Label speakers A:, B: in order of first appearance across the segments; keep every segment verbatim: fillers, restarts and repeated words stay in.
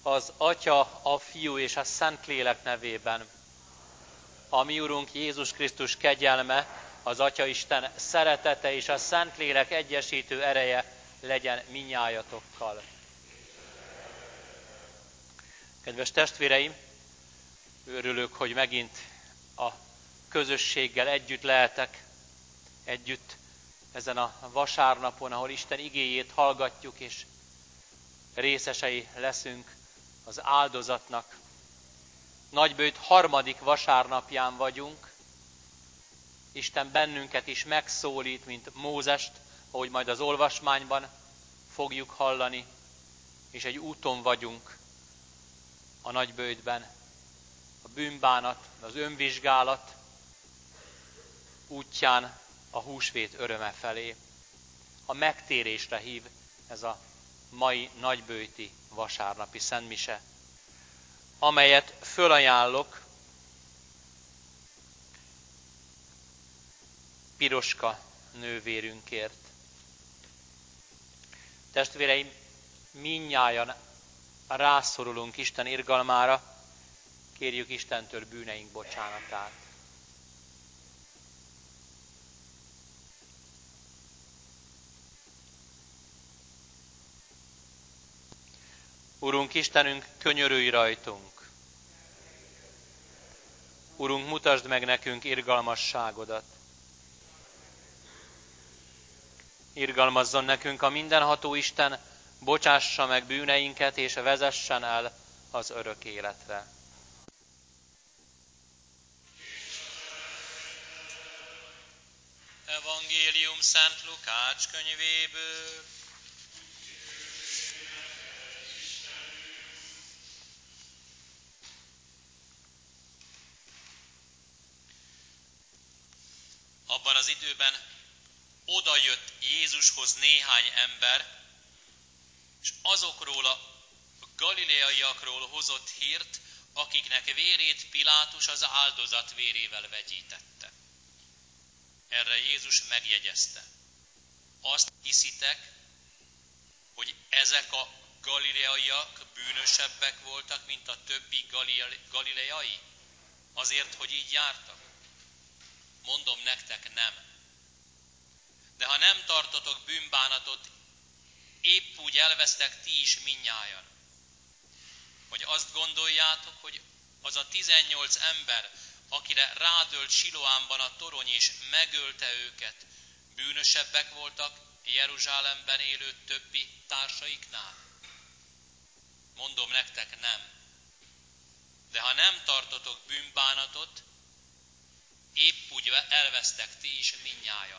A: Az Atya, a Fiú és a Szentlélek nevében. A mi Urunk Jézus Krisztus kegyelme, az Atyaisten szeretete és a Szentlélek egyesítő ereje legyen minnyájatokkal. Kedves testvéreim, örülök, hogy megint a közösséggel együtt lehetek, együtt ezen a vasárnapon, ahol Isten igéjét hallgatjuk, és részesei leszünk az áldozatnak. Nagybőjt harmadik vasárnapján vagyunk. Isten bennünket is megszólít, mint Mózest, ahogy majd az olvasmányban fogjuk hallani, és egy úton vagyunk a nagybőjtben. A bűnbánat, az önvizsgálat útján a húsvét öröme felé. A megtérésre hív ez a mai nagybőjti vasárnapi szentmise, amelyet fölajánlok Piroska nővérünkért. Testvéreim, mindnyájan rászorulunk Isten irgalmára, kérjük Istentől bűneink bocsánatát. Urunk Istenünk, könyörülj rajtunk! Urunk, mutasd meg nekünk irgalmasságodat! Irgalmazzon nekünk a mindenható Isten, bocsássa meg bűneinket, és vezessen el az örök életre. Evangélium Szent Lukács könyvéből. Abban az időben oda jött Jézushoz néhány ember, és azokról a galileaiakról hozott hírt, akiknek vérét Pilátus az áldozat vérével vegyítette. Erre Jézus megjegyezte: azt hiszitek, hogy ezek a galileaiak bűnösebbek voltak, mint a többi galileai? Azért, hogy így jártak? Mondom nektek, nem. De ha nem tartotok bűnbánatot, épp úgy elvesztek ti is mindnyájan. Vagy azt gondoljátok, hogy az a tizennyolc ember, akire rádölt Siloánban a torony és megölte őket, bűnösebbek voltak Jeruzsálemben élő többi társaiknál? Mondom nektek, nem. De ha nem tartotok bűnbánatot, épp úgy elvesztek ti is mindnyájan.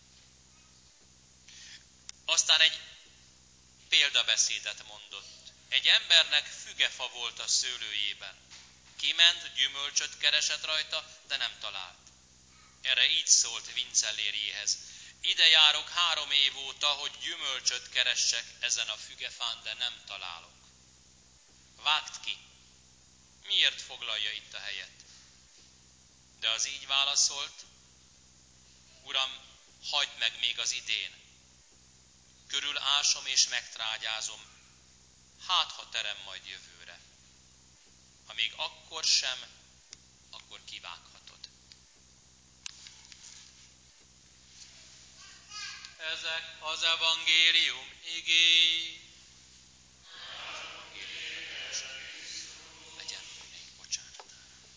A: Aztán egy példabeszédet mondott. Egy embernek fügefa volt a szőlőjében. Kiment, gyümölcsöt keresett rajta, de nem talált. Erre így szólt vincellérjéhez: ide járok három év óta, hogy gyümölcsöt keressek ezen a fügefán, de nem találok. Vágd ki! Miért foglalja itt a helyet? De az így válaszolt: Uram, hagyd meg még az idén. Körül ásom és megtrágyázom, hát ha terem majd jövőre. Ha még akkor sem, akkor kivághatod. Ezek az evangélium igéi. Legyen bűneink bocsánatára.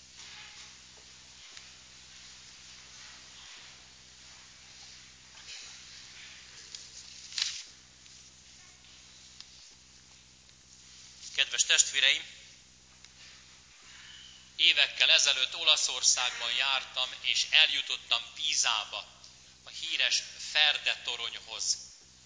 A: Kedves testvéreim, évekkel ezelőtt Olaszországban jártam, és eljutottam Pízába, a híres Ferde toronyhoz.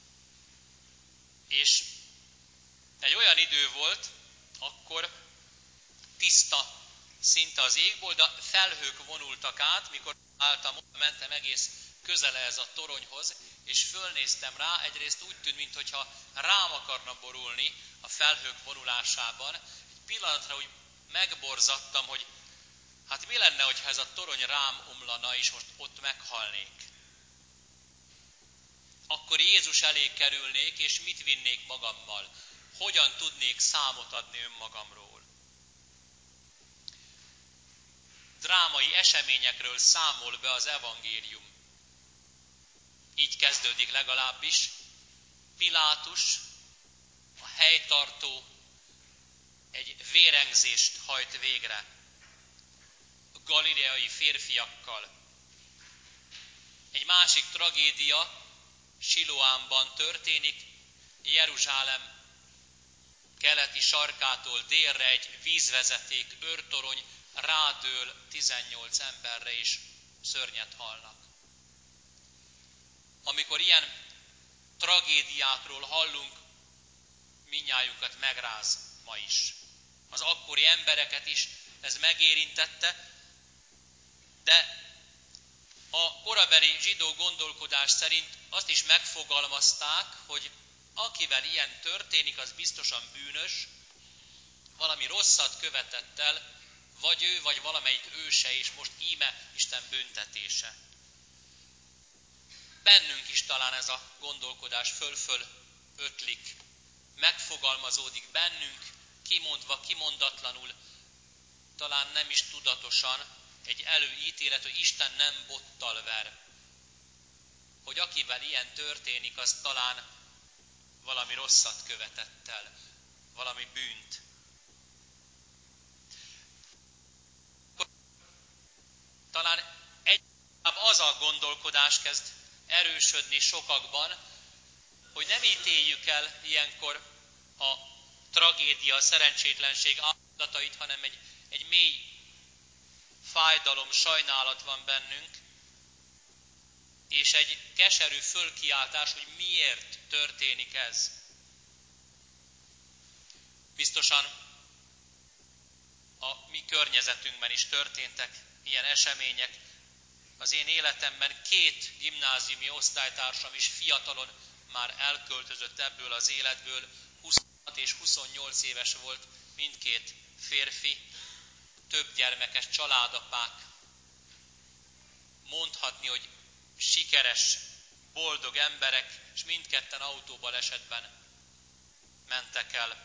A: És egy olyan idő volt, akkor tiszta szinte az égbolt, de felhők vonultak át, mikor álltam, mentem egész közel ez a toronyhoz, és fölnéztem rá, egyrészt úgy tűnt, mintha rám akarna borulni a felhők vonulásában. Egy pillanatra úgy megborzadtam, hogy hát mi lenne, hogyha ez a torony rám omlana, és most ott meghalnék. Akkor Jézus elé kerülnék, és mit vinnék magammal? hogyan tudnék számot adni önmagamról. Drámai eseményekről számol be az evangélium. Így kezdődik legalábbis. Pilátus, a helytartó, egy vérengzést hajt végre a galileai férfiakkal. Egy másik tragédia Siloánban történik, Jeruzsálem keleti sarkától délre egy vízvezeték, őrtorony rádől tizennyolc emberre, és szörnyet halnak. Amikor ilyen tragédiákról hallunk, mindnyájunkat megráz ma is. Az akkori embereket is ez megérintette, de a korabeli zsidó gondolkodás szerint azt is megfogalmazták, hogy akivel ilyen történik, az biztosan bűnös, valami rosszat követett el, vagy ő, vagy valamelyik őse, és most íme Isten büntetése. Bennünk is talán ez a gondolkodás föl-föl ötlik, megfogalmazódik bennünk, kimondva, kimondatlanul, talán nem is tudatosan, egy előítélet, hogy Isten nem bottal ver. Hogy akivel ilyen történik, az talán valami rosszat követett el, valami bűnt. Talán egyáltalán az a gondolkodás kezd erősödni sokakban, hogy nem ítéljük el ilyenkor a tragédia, a szerencsétlenség áldozatait, hanem egy, egy mély fájdalom, sajnálat van bennünk, és egy keserű fölkiáltás, hogy miért történik ez. Biztosan a mi környezetünkben is történtek ilyen események. Az én életemben két gimnáziumi osztálytársam is fiatalon már elköltözött ebből az életből, huszonhat és huszonnyolc éves volt mindkét férfi, több gyermekes családapák. Mondhatni, hogy sikeres, boldog emberek, és mindketten autóbalesetben mentek el.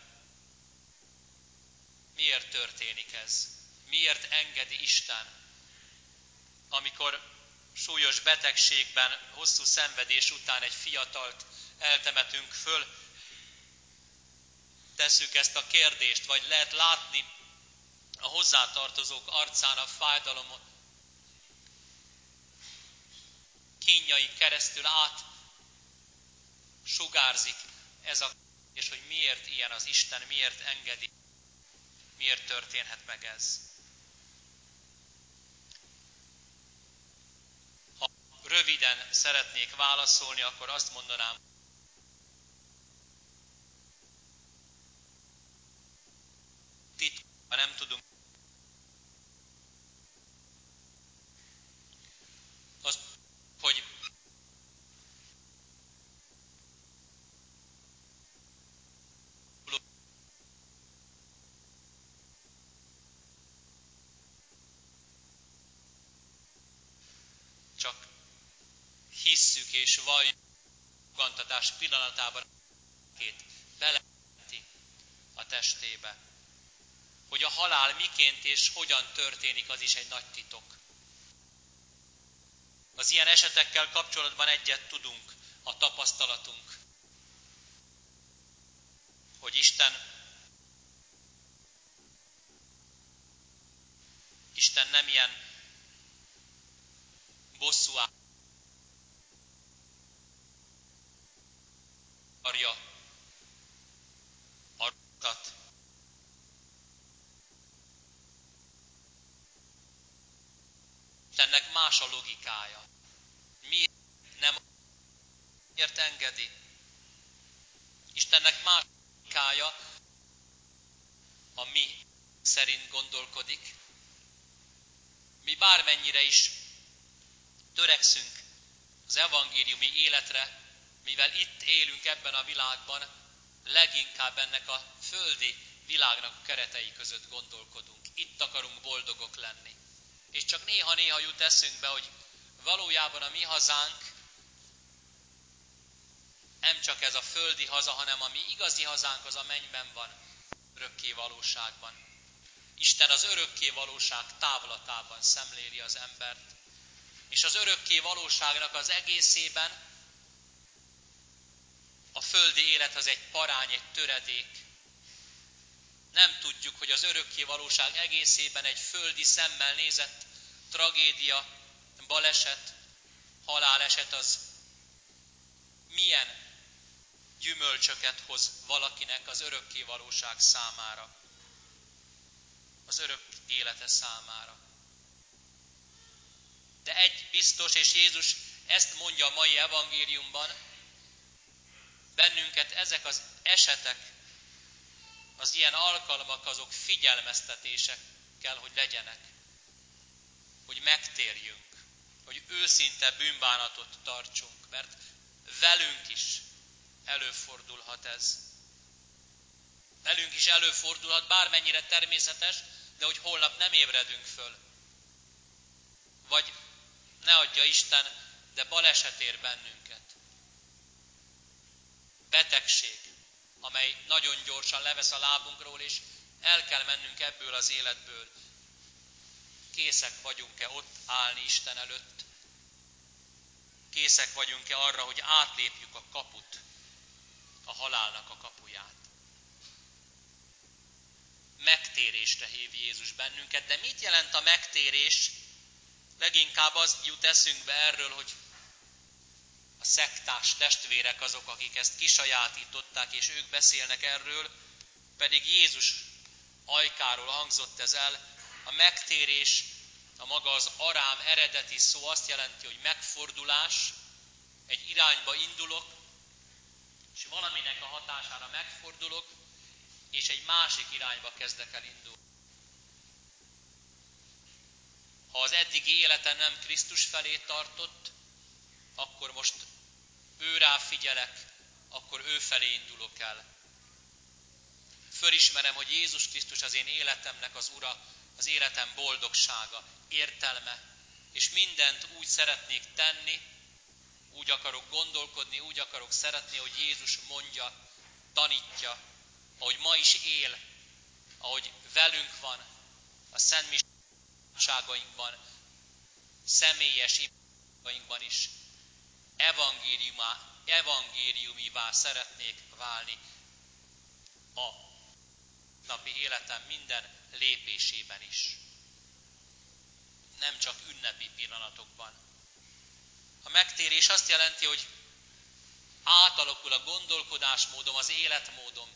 A: Miért történik ez? Miért engedi Isten, amikor súlyos betegségben, hosszú szenvedés után egy fiatalt eltemetünk föl, tesszük ezt a kérdést, vagy lehet látni a hozzátartozók arcán a fájdalomot, kínjai keresztül át sugárzik ez a kérdés, hogy miért ilyen az Isten, miért engedi, miért történhet meg ez. Ha röviden szeretnék válaszolni, akkor azt mondanám, titkban nem tudunk. Az, hogy csak hisszük és valljuk fogantatás pillanatában két belenti a testébe. Hogy a halál miként és hogyan történik, az is egy nagy titok. Az ilyen esetekkel kapcsolatban egyet tudunk, a tapasztalatunk, hogy Isten, Isten nem ilyen bosszú akarja a rosszat. Istennek más a logikája. Miért nem miért engedi? Istennek más a logikája, a mi szerint gondolkodik. Mi bármennyire is törekszünk az evangéliumi életre, mivel itt élünk ebben a világban, leginkább ennek a földi világnak a keretei között gondolkodunk. Itt akarunk boldogok lenni. És csak néha-néha jut eszünkbe, hogy valójában a mi hazánk Nem csak ez a földi haza, hanem a mi igazi hazánk az a mennyben van, örökké valóságban. Isten az örökké valóság távlatában szemléli az embert, és az örökké valóságnak az egészében a földi élet az egy parány, egy töredék. Nem tudjuk, hogy az örökké valóság egészében egy földi szemmel nézett tragédia, baleset, haláleset az milyen gyümölcsöket hoz valakinek az örökké valóság számára, az örök élete számára. De egy biztos, és Jézus ezt mondja a mai evangéliumban, bennünket ezek az esetek, az ilyen alkalmak, azok figyelmeztetések kell, hogy legyenek. Hogy megtérjünk, hogy őszinte bűnbánatot tartsunk, mert velünk is előfordulhat ez. Velünk is előfordulhat, bármennyire természetes, de hogy holnap nem ébredünk föl. Vagy ne adja Isten, de baleset ér bennünket. Betegség, amely nagyon gyorsan levesz a lábunkról, és el kell mennünk ebből az életből. Készek vagyunk-e ott állni Isten előtt? Készek vagyunk-e arra, hogy átlépjük a kaput, a halálnak a kapuját? Megtérésre hív Jézus bennünket, de mit jelent a megtérés? Leginkább az jut eszünkbe erről, hogy a szektás testvérek azok, akik ezt kisajátították, és ők beszélnek erről, pedig Jézus ajkáról hangzott ez el. A megtérés, a maga az arám eredeti szó azt jelenti, hogy megfordulás, egy irányba indulok, és valaminek a hatására megfordulok, és egy másik irányba kezdek el indulni. Ha az eddigi életem nem Krisztus felé tartott, akkor most ő rá figyelek, akkor ő felé indulok el. Fölismerem, hogy Jézus Krisztus az én életemnek az Ura, az életem boldogsága, értelme, és mindent úgy szeretnék tenni, úgy akarok gondolkodni, úgy akarok szeretni, hogy Jézus mondja, tanítja, ahogy ma is él, ahogy velünk van a szent misságainkban, személyes imádságainkban is, evangéliumivá szeretnék válni a napi életem minden lépésében is. Nem csak ünnepi pillanatokban. A megtérés azt jelenti, hogy átalakul a gondolkodásmódom, az életmódom,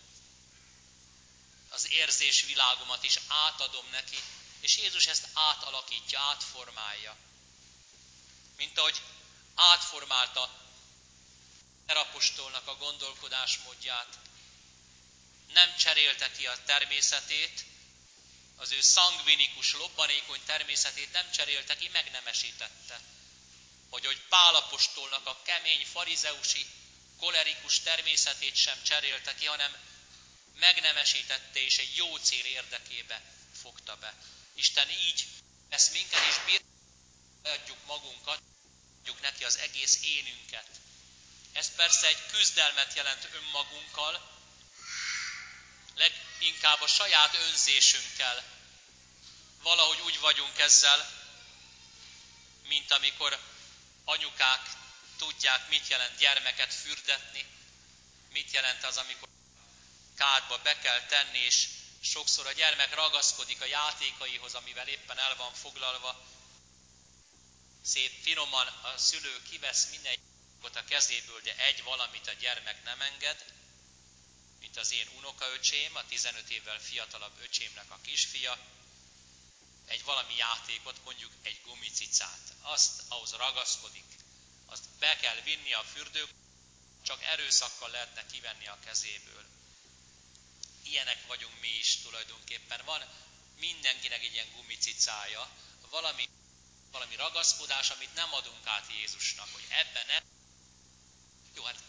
A: az érzésvilágomat is átadom neki, és Jézus ezt átalakítja, átformálja. Mint ahogy átformálta apostolnak a gondolkodásmódját. Nem cserélte ki a természetét, az ő szangvinikus, lobbanékony természetét nem cserélte ki, megnemesítette. Vagy hogy Pál apostolnak a kemény, farizeusi, kolerikus természetét sem cserélte ki, hanem megnemesítette és egy jó cél érdekébe fogta be. Isten így vesz minket, és bíráljuk magunkat, adjuk neki az egész énünket. Ez persze egy küzdelmet jelent önmagunkkal, leginkább a saját önzésünkkel. Valahogy úgy vagyunk ezzel, mint amikor anyukák tudják, mit jelent gyermeket fürdetni, mit jelent az, amikor kádba be kell tenni, és sokszor a gyermek ragaszkodik a játékaihoz, amivel éppen el van foglalva. Szép finoman a szülő kivesz minden a kezéből, de egy valamit a gyermek nem enged, mint az én unokaöcsém, a tizenöt évvel fiatalabb öcsémnek a kisfia, egy valami játékot, mondjuk egy gumicicát. Azt ahhoz ragaszkodik, azt be kell vinni a fürdők, csak erőszakkal lehetne kivenni a kezéből. Ilyenek vagyunk mi is tulajdonképpen. Van mindenkinek egy ilyen gumicicája, valami, valami ragaszkodás, amit nem adunk át Jézusnak, hogy ebben nem. Jó, hát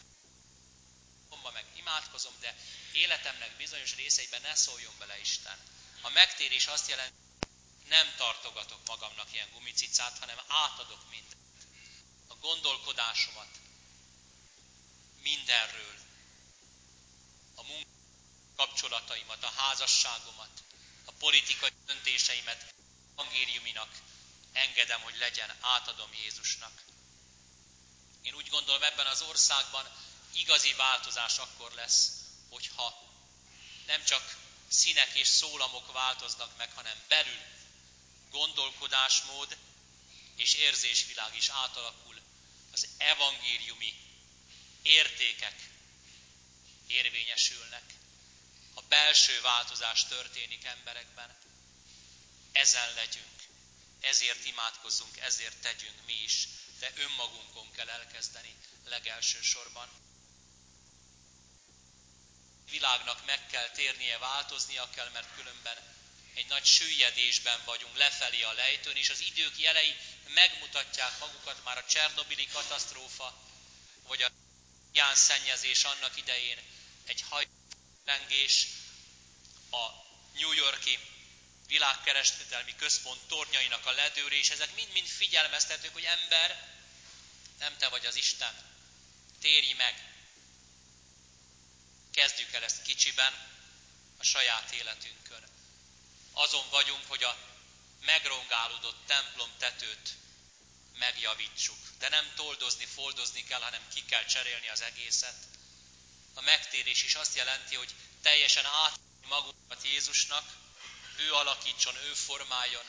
A: meg imádkozom, de életemnek bizonyos részeiben ne szóljon bele Isten. A megtérés azt jelenti, nem tartogatok magamnak ilyen gumicicát, hanem átadok mindent. A gondolkodásomat, mindenről. A munka kapcsolataimat, a házasságomat, a politikai döntéseimet evangéliuminak engedem, hogy legyen, átadom Jézusnak. Én úgy gondolom, ebben az országban igazi változás akkor lesz, hogyha nem csak színek és szólamok változnak meg, hanem belül gondolkodásmód és érzésvilág is átalakul, az evangéliumi értékek érvényesülnek. A belső változás történik emberekben. Ezen legyünk, ezért imádkozzunk, ezért tegyünk mi is, de önmagunkon kell elkezdeni legelső sorban. A világnak meg kell térnie, változnia kell, mert különben egy nagy süllyedésben vagyunk lefelé a lejtőn, és az idők jelei megmutatják magukat, már a csernobili katasztrófa, vagy a ján szennyezés annak idején, egy hajlengés, a New York-i világkereskedelmi központ tornyainak a ledőlés, ezek mind-mind figyelmeztetők, hogy ember, nem te vagy az Isten, térj meg. Kezdjük el ezt kicsiben, a saját életünkön. Azon vagyunk, hogy a megrongálódott templom tetőt megjavítsuk. De nem toldozni, foldozni kell, hanem ki kell cserélni az egészet. A megtérés is azt jelenti, hogy teljesen átadni magunkat Jézusnak, ő alakítson, ő formáljon.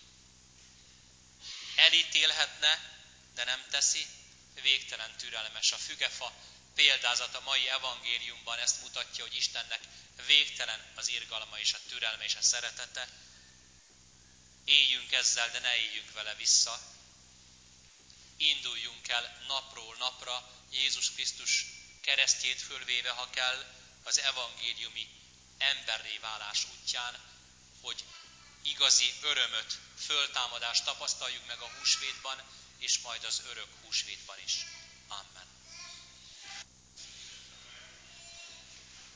A: Elítélhetne, de nem teszi, végtelen türelmes. A fügefa példázat a mai evangéliumban ezt mutatja, hogy Istennek végtelen az irgalma és a türelme és a szeretete. Éljünk ezzel, de ne éljünk vele vissza. Induljunk el napról napra, Jézus Krisztus keresztjét fölvéve, ha kell, az evangéliumi emberré válás útján, hogy igazi örömöt, föltámadást tapasztaljuk meg a húsvétban, és majd az örök húsvétban is. Amen.